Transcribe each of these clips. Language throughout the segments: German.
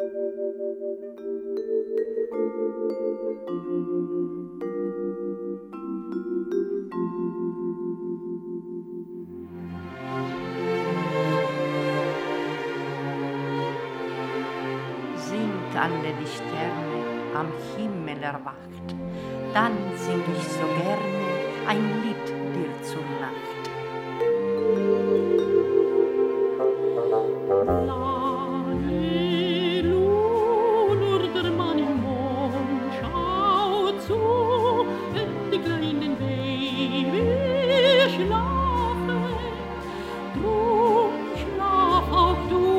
Sind alle die Sterne am Himmel erwacht, dann sing ich so gerne ein Lied dir zur Nacht. Lalelu, nur der Mann im Mond schaut zu, wenn die kleinen Babys schlafen, drum schlaf auch du.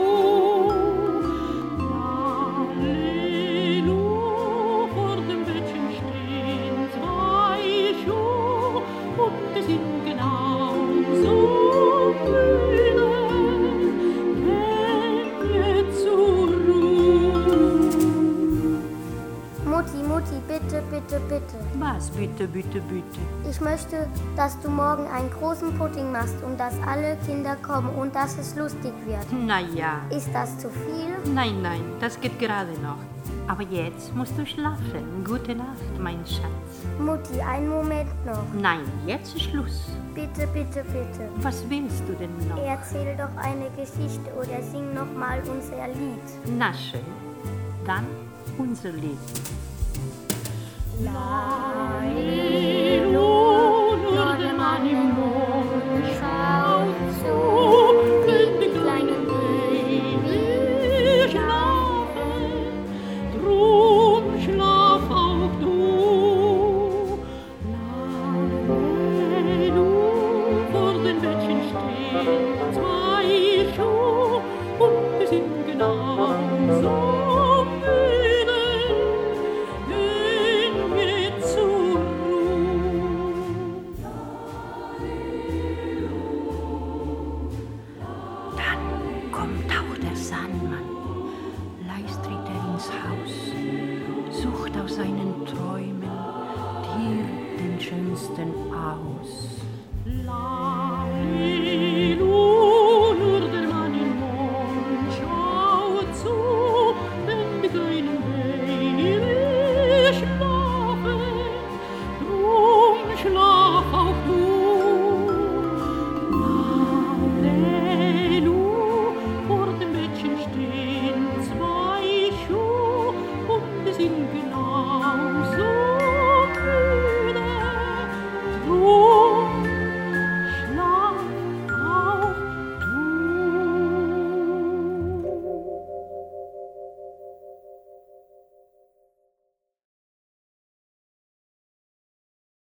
Mutti, bitte, bitte, bitte. Was, bitte, bitte, bitte? Ich möchte, dass du morgen einen großen Pudding machst und dass alle Kinder kommen und dass es lustig wird. Na ja. Ist das zu viel? Nein, nein, das geht gerade noch. Aber jetzt musst du schlafen. Gute Nacht, mein Schatz. Mutti, einen Moment noch. Nein, jetzt ist Schluss. Bitte, bitte, bitte. Was willst du denn noch? Erzähl doch eine Geschichte oder sing noch mal unser Lied. Na schön. Dann unser Lied. Lalelu, nur der Mann im Mond schaut zu, wenn die kleinen Babys schlafen, drum schlaf auch du. Lalelu, vor den Bettchen stehen zwei Schuhe und die sind genauso